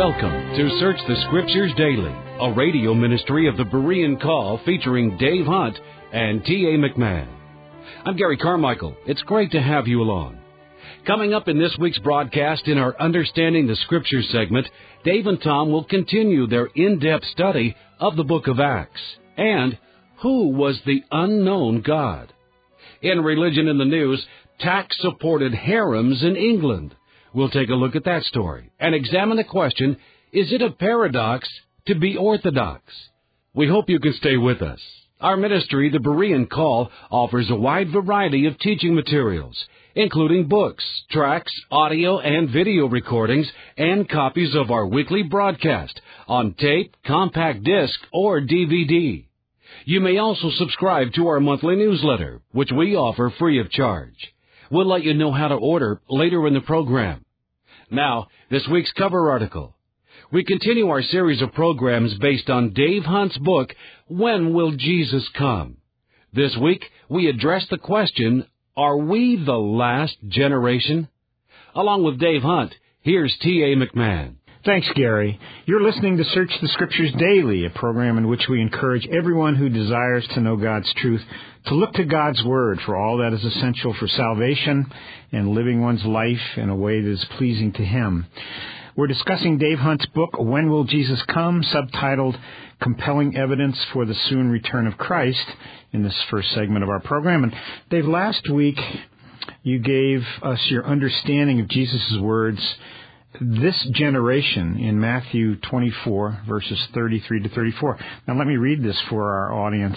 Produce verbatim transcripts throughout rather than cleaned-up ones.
Welcome to Search the Scriptures Daily, a radio ministry of the Berean Call featuring Dave Hunt and T A McMahon. I'm Gary Carmichael. It's great to have you along. Coming up in this week's broadcast in our Understanding the Scriptures segment, Dave and Tom will continue their in-depth study of the book of Acts and who was the unknown God. In Religion in the News, tax-supported harems in England. We'll take a look at that story and examine the question, is it a paradox to be orthodox? We hope you can stay with us. Our ministry, the Berean Call, offers a wide variety of teaching materials, including books, tracts, audio and video recordings, and copies of our weekly broadcast on tape, compact disc, or D V D. You may also subscribe to our monthly newsletter, which we offer free of charge. We'll let you know how to order later in the program. Now, this week's cover article. We continue our series of programs based on Dave Hunt's book, When Will Jesus Come? This week, we address the question, are we the last generation? Along with Dave Hunt, here's T A McMahon. Thanks, Gary. You're listening to Search the Scriptures Daily, a program in which we encourage everyone who desires to know God's truth to look to God's Word for all that is essential for salvation and living one's life in a way that is pleasing to Him. We're discussing Dave Hunt's book, When Will Jesus Come?, subtitled Compelling Evidence for the Soon Return of Christ, in this first segment of our program. And Dave, last week you gave us your understanding of Jesus' words, this generation, in Matthew twenty-four, verses thirty-three to thirty-four. Now let me read this for our audience.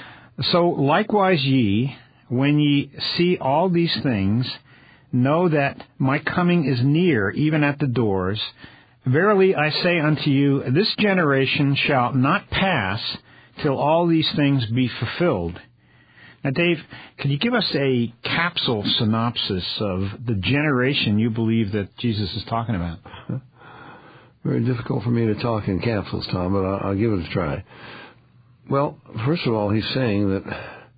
So likewise ye, when ye see all these things, know that my coming is near, even at the doors. Verily I say unto you, this generation shall not pass till all these things be fulfilled. Now, Dave, can you give us a capsule synopsis of the generation you believe that Jesus is talking about? Very difficult for me to talk in capsules, Tom, but I'll, I'll give it a try. Well, first of all, he's saying that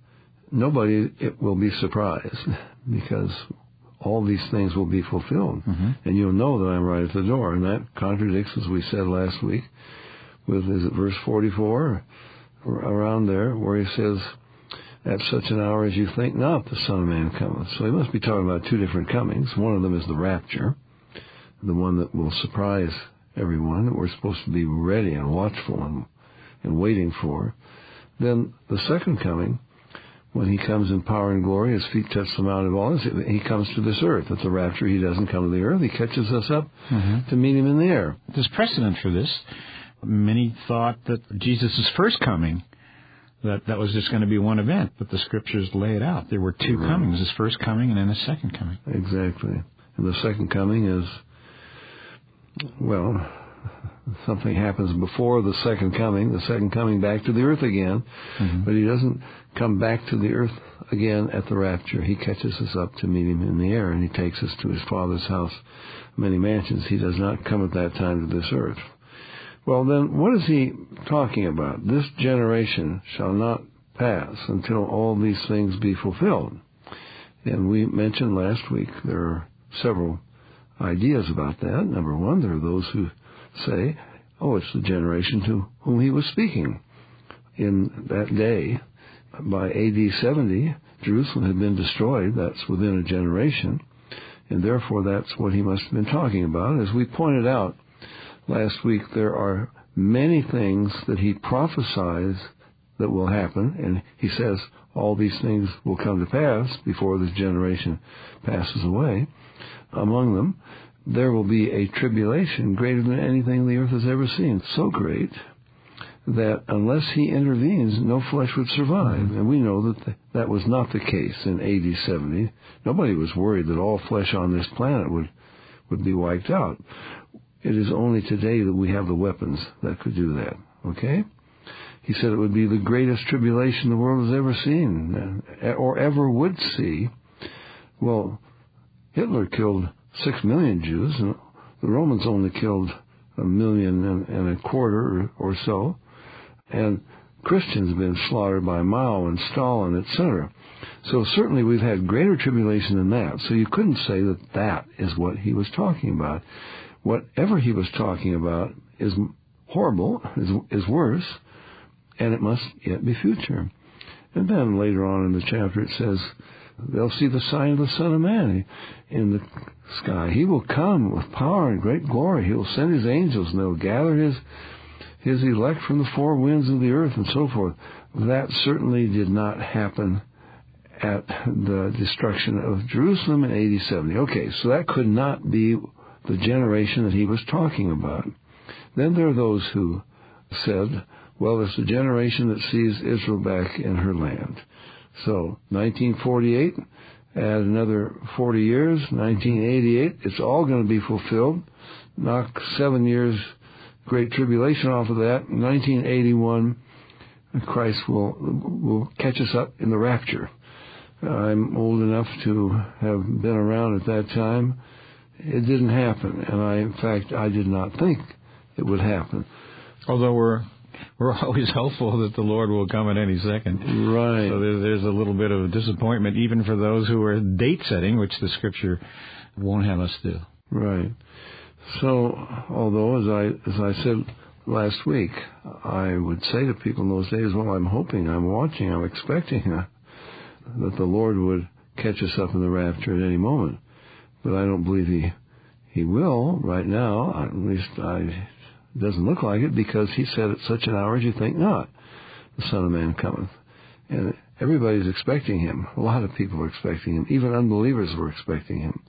nobody it will be surprised because all these things will be fulfilled. Mm-hmm. And you'll know that I'm right at the door. And that contradicts, as we said last week, with, is it verse forty-four, or around there, where he says, at such an hour as you think not, the Son of Man cometh. So he must be talking about two different comings. One of them is the rapture, the one that will surprise everyone, that we're supposed to be ready and watchful and, and waiting for. Then the second coming, when he comes in power and glory, his feet touch the Mount of Olives, he comes to this earth. At the rapture, he doesn't come to the earth. He catches us up mm-hmm. to meet him in the air. There's precedent for this. Many thought that Jesus' first coming, that that was just going to be one event, but the Scriptures lay it out. There were two right. comings, his first coming and then his second coming. Exactly. And the second coming is, well, something happens before the second coming, the second coming back to the earth again, mm-hmm. but he doesn't come back to the earth again at the rapture. He catches us up to meet him in the air, and he takes us to his Father's house, many mansions. He does not come at that time to this earth. Well, then, what is he talking about? This generation shall not pass until all these things be fulfilled. And we mentioned last week there are several ideas about that. Number one, there are those who say, oh, it's the generation to whom he was speaking. In that day, by A D seventy, Jerusalem had been destroyed. That's within a generation. And therefore, that's what he must have been talking about. As we pointed out last week, there are many things that he prophesies that will happen, and he says all these things will come to pass before this generation passes away. Among them, there will be a tribulation greater than anything the earth has ever seen, so great that unless he intervenes, no flesh would survive. And we know that that was not the case in A D seventy. Nobody was worried that all flesh on this planet would, would be wiped out. It is only today that we have the weapons that could do that, okay? He said it would be the greatest tribulation the world has ever seen, or ever would see. Well, Hitler killed six million Jews, and the Romans only killed a million and, and a quarter or, or so. And Christians have been slaughtered by Mao and Stalin, et cetera. So certainly we've had greater tribulation than that. So you couldn't say that that is what he was talking about. whatever he was talking about is horrible, is, is worse, and it must yet be future. And then later on in the chapter it says, they'll see the sign of the Son of Man in the sky. He will come with power and great glory. He will send his angels, and they'll gather his his elect from the four winds of the earth and so forth. That certainly did not happen at the destruction of Jerusalem in A D seventy. Okay, so that could not be the generation that he was talking about. Then there are those who said, well, it's the generation that sees Israel back in her land. So, nineteen forty-eight, add another forty years, nineteen eighty-eight, it's all going to be fulfilled. Knock seven years Great Tribulation off of that. nineteen eighty-one, Christ will will catch us up in the rapture. I'm old enough to have been around at that time. It didn't happen, and I, in fact, I did not think it would happen. Although we're we're always hopeful that the Lord will come at any second. Right. So there's, there's a little bit of disappointment, even for those who are date setting, which the Scripture won't have us do. Right. So, although, as I as I said last week, I would say to people in those days, well, I'm hoping, I'm watching, I'm expecting uh, that the Lord would catch us up in the rapture at any moment. But I don't believe he he will right now. At least I, it doesn't look like it, because he said at such an hour as you think not, the Son of Man cometh. And everybody's expecting him. A lot of people are expecting him. Even unbelievers were expecting him.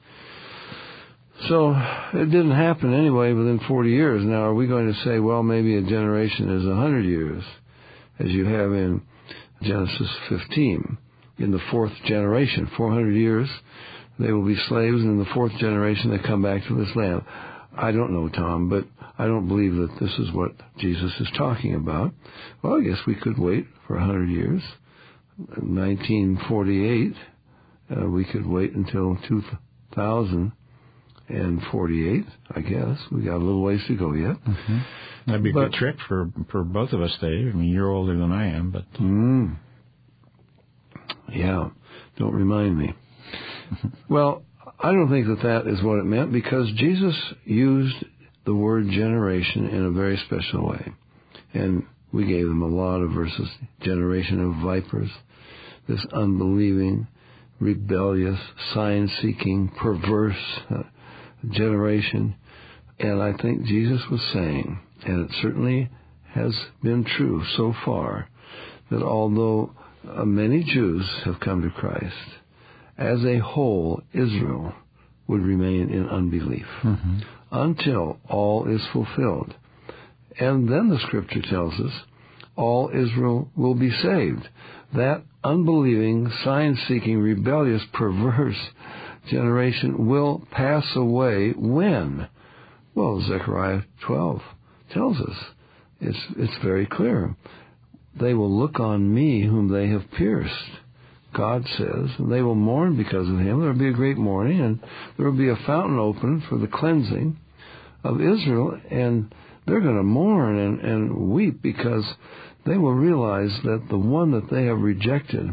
So it didn't happen anyway within forty years. Now, are we going to say, well, maybe a generation is one hundred years, as you have in Genesis fifteen, in the fourth generation, four hundred years, they will be slaves, and in the fourth generation they come back to this land. I don't know, Tom, but I don't believe that this is what Jesus is talking about. Well, I guess we could wait for one hundred years. In nineteen forty-eight, uh, we could wait until two thousand forty-eight, I guess. We got a little ways to go yet. Mm-hmm. That'd be a but, good trip for, for both of us, Dave. I mean, you're older than I am, but... Mm, yeah, don't remind me. Well, I don't think that that is what it meant, because Jesus used the word generation in a very special way. And we gave them a lot of verses. Generation of vipers, this unbelieving, rebellious, sign-seeking, perverse uh, generation. And I think Jesus was saying, and it certainly has been true so far, that although uh, many Jews have come to Christ, as a whole, Israel would remain in unbelief mm-hmm. until all is fulfilled. And then the Scripture tells us all Israel will be saved. That unbelieving, sign-seeking, rebellious, perverse generation will pass away when? Well, Zechariah twelve tells us. It's, it's very clear. They will look on me whom they have pierced, God says, and they will mourn because of him. There will be a great mourning, and there will be a fountain open for the cleansing of Israel, and they're going to mourn and, and weep, because they will realize that the one that they have rejected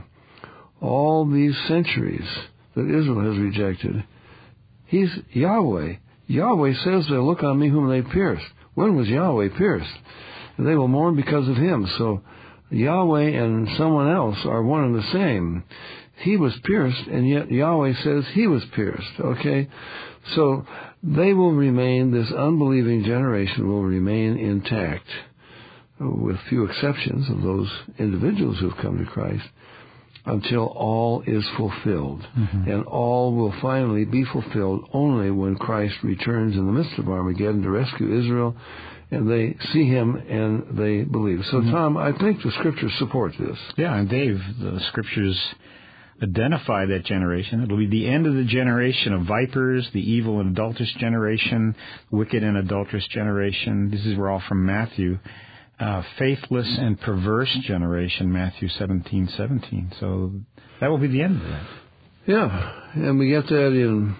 all these centuries, that Israel has rejected, he's Yahweh. Yahweh says they'll look on me whom they pierced. When was Yahweh pierced? And they will mourn because of him. So Yahweh and someone else are one and the same. He was pierced, and yet Yahweh says he was pierced. Okay? So they will remain, this unbelieving generation will remain intact, with few exceptions of those individuals who have come to Christ, until all is fulfilled. Mm-hmm. And all will finally be fulfilled only when Christ returns in the midst of Armageddon to rescue Israel, and they see him and they believe. So, mm-hmm. Tom, I think the Scriptures support this. Yeah, and Dave, the Scriptures identify that generation. It'll be the end of the generation of vipers, the evil and adulterous generation, wicked and adulterous generation. This is we're all from Matthew. Uh, faithless and perverse generation, Matthew seventeen seventeen. So that will be the end of that. Yeah, and we get that in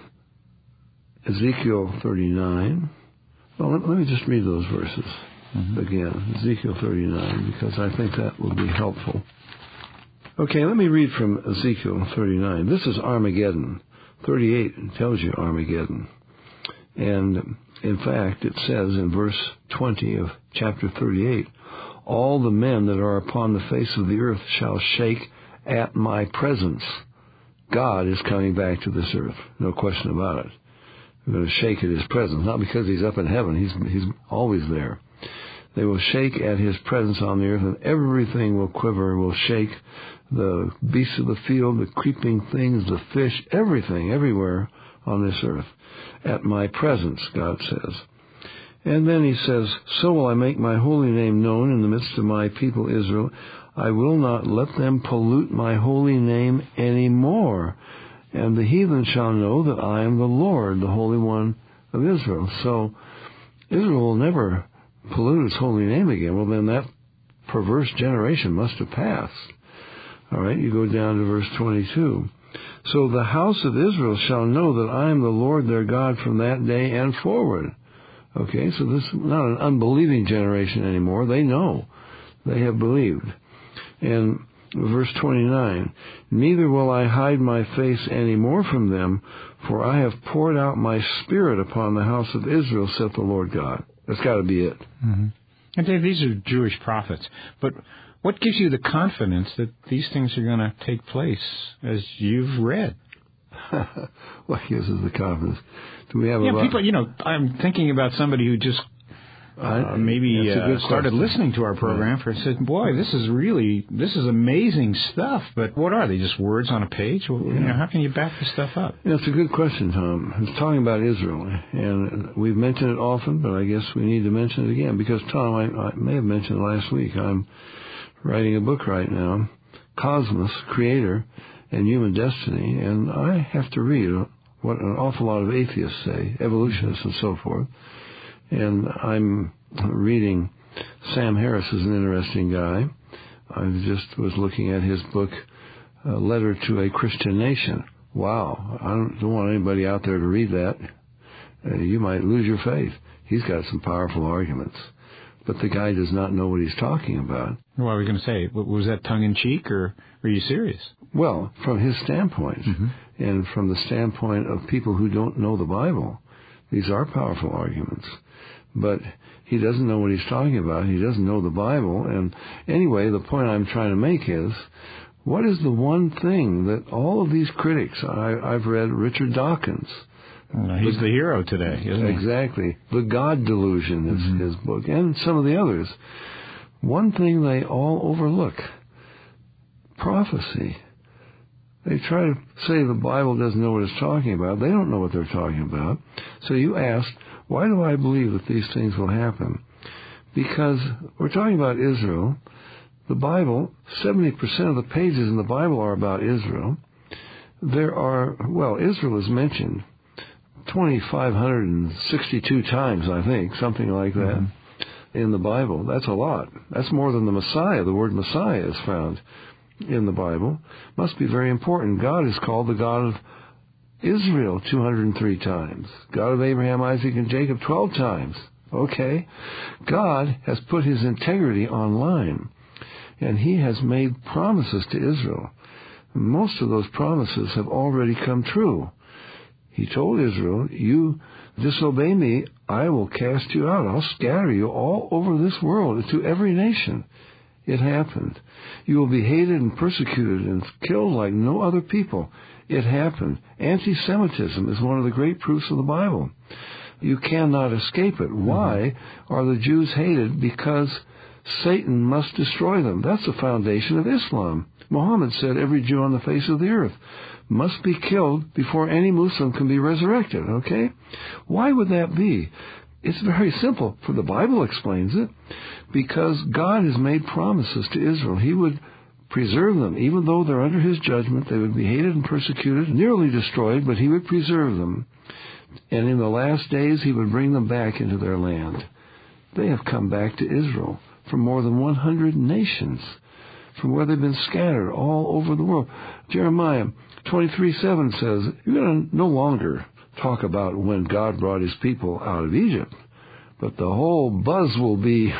Ezekiel thirty-nine. Well, let, let me just read those verses mm-hmm. again. Ezekiel thirty-nine, because I think that will be helpful. Okay, let me read from Ezekiel thirty-nine. This is Armageddon. thirty-eight tells you Armageddon. And In fact, it says in verse twenty of chapter thirty-eight, all the men that are upon the face of the earth shall shake at my presence. God is coming back to this earth, no question about it. We're going to shake at his presence, not because he's up in heaven. He's, he's always there. They will shake at his presence on the earth, and everything will quiver, will shake. The beasts of the field, the creeping things, the fish, everything, everywhere on this earth. At my presence, God says. And then he says, so will I make my holy name known in the midst of my people Israel. I will not let them pollute my holy name any more. And the heathen shall know that I am the Lord, the Holy One of Israel. So Israel will never pollute its holy name again. Well, then that perverse generation must have passed. All right, you go down to verse twenty-two. So the house of Israel shall know that I am the Lord their God from that day and forward. Okay, so this is not an unbelieving generation anymore. They know. They have believed. And verse twenty-nine, neither will I hide my face any more from them, for I have poured out my spirit upon the house of Israel, saith the Lord God. That's got to be it. Mm-hmm. And Dave, these are Jewish prophets. But what gives you the confidence that these things are going to take place as you've read? What gives us the confidence? Do we have yeah, a lot? people, you know, I'm thinking about somebody who just uh, maybe uh, started listening to our program for and said, boy, this is really, this is amazing stuff. But what are they, just words on a page? Well, yeah. You know, how can you back this stuff up? Yeah, it's a good question, Tom. It's talking about Israel, and we've mentioned it often, but I guess we need to mention it again because, Tom, I, I may have mentioned it last week. I'm writing a book right now, Cosmos, Creator, and Human Destiny, and I have to read what an awful lot of atheists say, evolutionists and so forth. And I'm reading, Sam Harris is an interesting guy. I just was looking at his book, uh, Letter to a Christian Nation. Wow, I don't, don't want anybody out there to read that. Uh, you might lose your faith. He's got some powerful arguments. But the guy does not know what he's talking about. What were we going to say? Was that tongue-in-cheek, or were you serious? Well, from his standpoint, mm-hmm. and from the standpoint of people who don't know the Bible, these are powerful arguments. But he doesn't know what he's talking about. He doesn't know the Bible. And anyway, the point I'm trying to make is, what is the one thing that all of these critics, I, I've read Richard Dawkins. Uh, he's the, the hero today, isn't he? Exactly. The God Delusion is mm-hmm. his book, and some of the others. One thing they all overlook, prophecy. They try to say the Bible doesn't know what it's talking about. They don't know what they're talking about. So you asked, why do I believe that these things will happen? Because we're talking about Israel. The Bible, seventy percent of the pages in the Bible are about Israel. There are, well, Israel is mentioned two thousand five hundred sixty-two times, I think, something like that, mm-hmm. in the Bible. That's a lot. That's more than the Messiah. The word Messiah is found in the Bible. Must be very important. God is called the God of Israel two hundred three times. God of Abraham, Isaac, and Jacob twelve times. Okay? God has put his integrity online, and he has made promises to Israel. Most of those promises have already come true. He told Israel, you disobey me, I will cast you out. I'll scatter you all over this world, to every nation. It happened. You will be hated and persecuted and killed like no other people. It happened. Anti-Semitism is one of the great proofs of the Bible. You cannot escape it. Mm-hmm. Why are the Jews hated? Because Satan must destroy them. That's the foundation of Islam. Muhammad said every Jew on the face of the earth must be killed before any Muslim can be resurrected, okay? Why would that be? It's very simple, for the Bible explains it. Because God has made promises to Israel. He would preserve them. Even though they're under his judgment, they would be hated and persecuted, nearly destroyed, but he would preserve them. And in the last days, he would bring them back into their land. They have come back to Israel from more than one hundred nations, from where they've been scattered all over the world. Jeremiah twenty-three seven says, you're going to no longer talk about when God brought his people out of Egypt, but the whole buzz will be,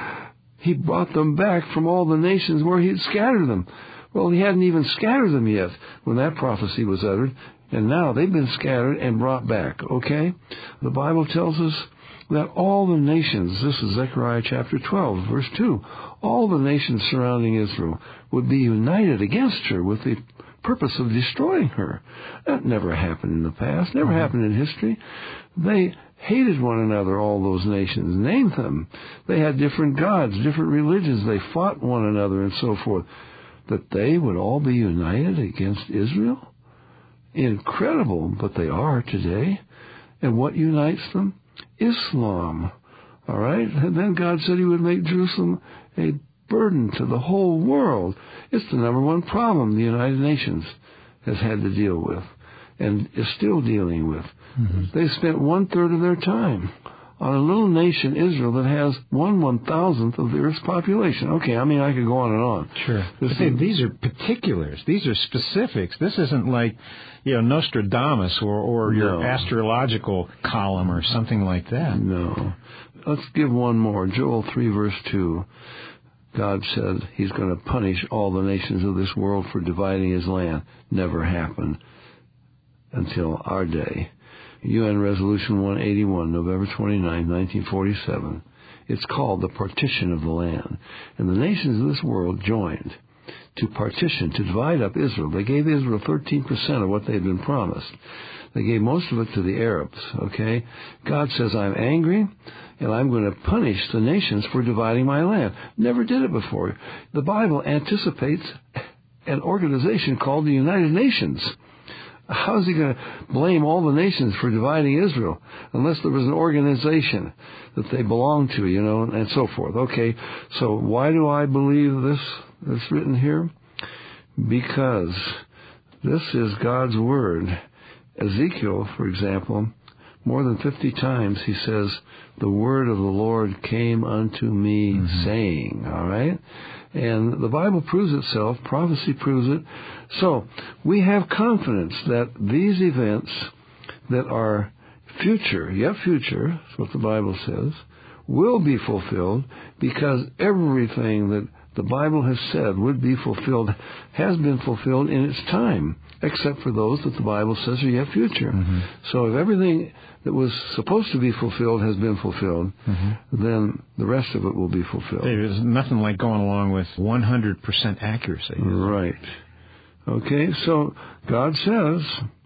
he brought them back from all the nations where he had scattered them. Well, he hadn't even scattered them yet when that prophecy was uttered, and now they've been scattered and brought back, okay? The Bible tells us that all the nations, this is Zechariah chapter twelve, verse two, all the nations surrounding Israel would be united against her with the purpose of destroying her. That never happened in the past, never mm-hmm. happened in history. They hated one another, all those nations. Name them. They had different gods, different religions. They fought one another and so forth. That they would all be united against Israel? Incredible, but they are today. And what unites them? Islam. All right? And then God said he would make Jerusalem a burden to the whole world. It's the number one problem the United Nations has had to deal with and is still dealing with. Mm-hmm. They spent one-third of their time on a little nation, Israel, that has one one-thousandth of the Earth's population. Okay, I mean, I could go on and on. Sure. But they, these are particulars. These are specifics. This isn't like, you know, Nostradamus or, or no. your astrological column or something like that. No. Let's give one more. Joel three, verse two. God said he's going to punish all the nations of this world for dividing his land. Never happened until our day. U N Resolution one eighty-one, November twenty-ninth, nineteen forty-seven. It's called the partition of the land. And the nations of this world joined to partition, to divide up Israel. They gave Israel thirteen percent of what they had been promised. They gave most of it to the Arabs, okay? God says, I'm angry, and I'm going to punish the nations for dividing my land. Never did it before. The Bible anticipates an organization called the United Nations. How is he going to blame all the nations for dividing Israel unless there was an organization that they belong to, you know, and so forth? Okay, so why do I believe this that's written here? Because this is God's Word. Ezekiel, for example, more than fifty times he says, the word of the Lord came unto me mm-hmm. saying, all right? And the Bible proves itself, prophecy proves it. So we have confidence that these events that are future, yet future, that's what the Bible says, will be fulfilled because everything that the Bible has said would be fulfilled has been fulfilled in its time, except for those that the Bible says are yet future. Mm-hmm. So if everything that was supposed to be fulfilled has been fulfilled, mm-hmm. then the rest of it will be fulfilled. There's nothing like going along with one hundred percent accuracy. Right. Okay, so God says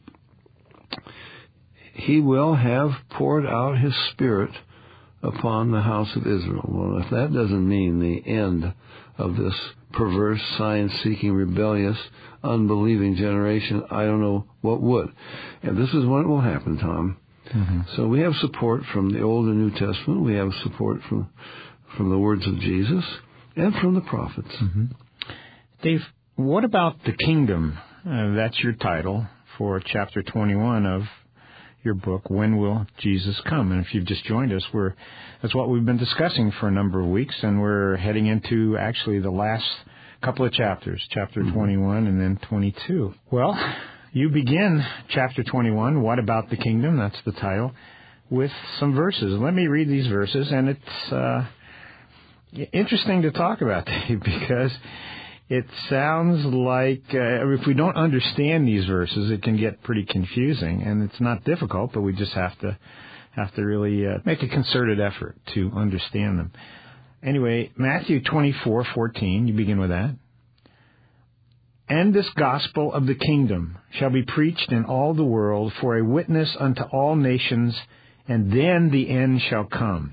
he will have poured out his Spirit upon the house of Israel. Well, if that doesn't mean the end of this perverse, science-seeking, rebellious, unbelieving generation, I don't know what would. And this is when it will happen, Tom. Mm-hmm. So we have support from the Old and New Testament. We have support from from the words of Jesus and from the prophets. Mm-hmm. Dave, what about the kingdom? Uh, that's your title for chapter twenty-one of your book, When Will Jesus Come? And if you've just joined us, we're that's what we've been discussing for a number of weeks, and we're heading into actually the last couple of chapters, chapter mm-hmm. twenty-one and then twenty-two. Well, you begin chapter twenty-one, What About the Kingdom? That's the title, with some verses. Let me read these verses, and it's uh, interesting to talk about, Dave, because it sounds like uh, if we don't understand these verses, it can get pretty confusing, and it's not difficult, but we just have to have to really uh, make a concerted effort to understand them. Anyway, Matthew twenty-four fourteen, you begin with that. And this gospel of the kingdom shall be preached in all the world for a witness unto all nations, and then the end shall come.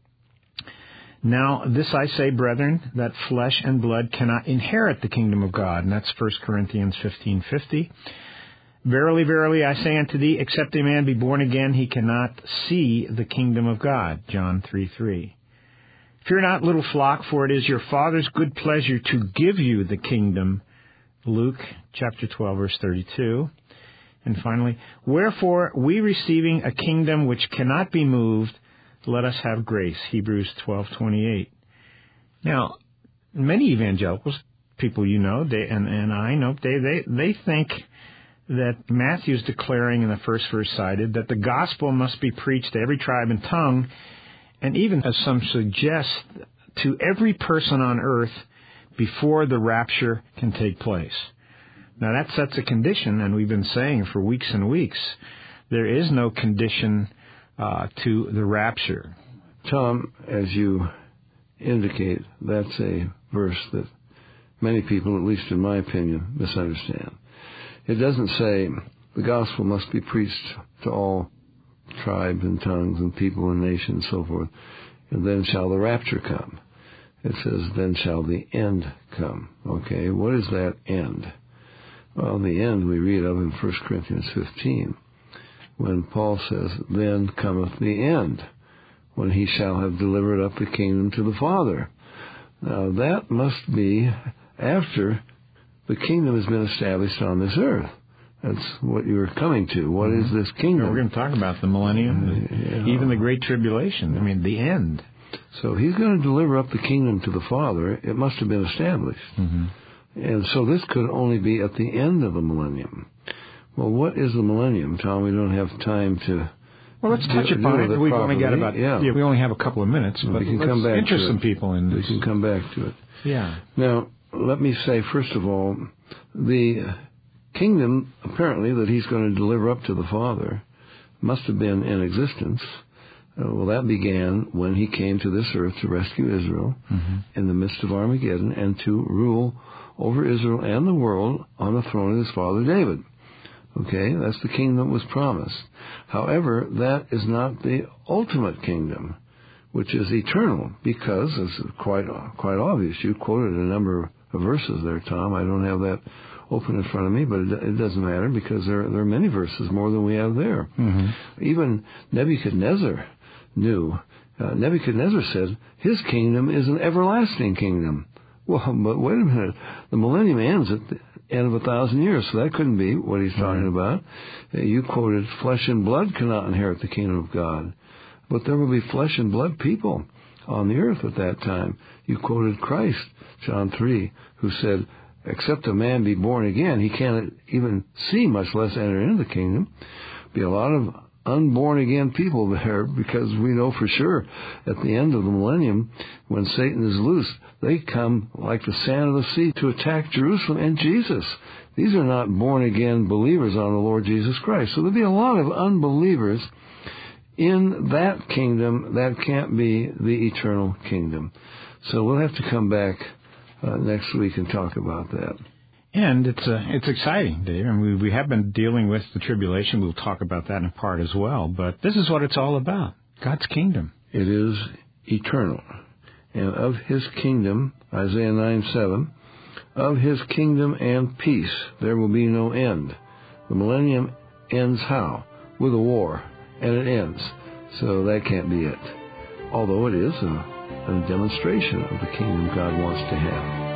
Now, this I say, brethren, that flesh and blood cannot inherit the kingdom of God. And that's First Corinthians fifteen fifty. Verily, verily, I say unto thee, except a man be born again, he cannot see the kingdom of God. John three three. Fear not, little flock, for it is your Father's good pleasure to give you the kingdom. Luke chapter twelve, verse thirty-two. And finally, wherefore we receiving a kingdom which cannot be moved, let us have grace. Hebrews twelve twenty-eight. Now, many evangelicals, people you know, they, and, and I know, they, they, they think that Matthew's declaring in the first verse cited that the gospel must be preached to every tribe and tongue, and even, as some suggest, to every person on earth before the rapture can take place. Now, that sets a condition, and we've been saying for weeks and weeks, there is no condition uh, to the rapture. Tom, as you indicate, that's a verse that many people, at least in my opinion, misunderstand. It doesn't say the gospel must be preached to all tribes and tongues and people and nations and so forth, and then shall the rapture come. It says, then shall the end come. Okay, what is that end? Well, the end we read of in First Corinthians fifteen, when Paul says, then cometh the end, when he shall have delivered up the kingdom to the Father. Now, that must be after the kingdom has been established on this earth. That's what you're coming to. What is this kingdom? Yeah, we're going to talk about the millennium, uh, yeah. even the Great Tribulation. I mean, the end. So he's going to deliver up the kingdom to the Father. It must have been established. Mm-hmm. And so this could only be at the end of the millennium. Well, what is the millennium, Tom? We don't have time to... Well, let's touch do, upon do it. it. We've only got about... Yeah. yeah, we only have a couple of minutes, but we can let's come back interest to some it. people in this. We can come back to it. Yeah. Now, let me say, first of all, the kingdom, apparently, that he's going to deliver up to the Father must have been in existence. Uh, well, that began when he came to this earth to rescue Israel mm-hmm. in the midst of Armageddon and to rule over Israel and the world on the throne of his father David. Okay, that's the kingdom that was promised. However, that is not the ultimate kingdom, which is eternal, because it's quite quite obvious. You quoted a number of verses there, Tom. I don't have that open in front of me, but it, it doesn't matter because there, there are many verses, more than we have there. Mm-hmm. Even Nebuchadnezzar knew. Uh, Nebuchadnezzar said his kingdom is an everlasting kingdom. Well, but wait a minute. The millennium ends at the end of a thousand years, so that couldn't be what he's talking mm-hmm. about. Uh, you quoted, flesh and blood cannot inherit the kingdom of God. But there will be flesh and blood people on the earth at that time. You quoted Christ, John three, who said, except a man be born again, he can't even see, much less enter into the kingdom. Be a lot of unborn again people there, because we know for sure at the end of the millennium, when Satan is loose, they come like the sand of the sea to attack Jerusalem and Jesus. These are not born again believers on the Lord Jesus Christ. So there'll be a lot of unbelievers in that kingdom. That can't be the eternal kingdom. So we'll have to come back uh, next week and talk about that. And it's uh, it's exciting, Dave. And we we have been dealing with the tribulation. We'll talk about that in part as well. But this is what it's all about: God's kingdom. It is eternal, and of His kingdom, Isaiah nine seven, of His kingdom and peace there will be no end. The millennium ends how? With a war, and it ends. So that can't be it. Although it is a, a demonstration of the kingdom God wants to have.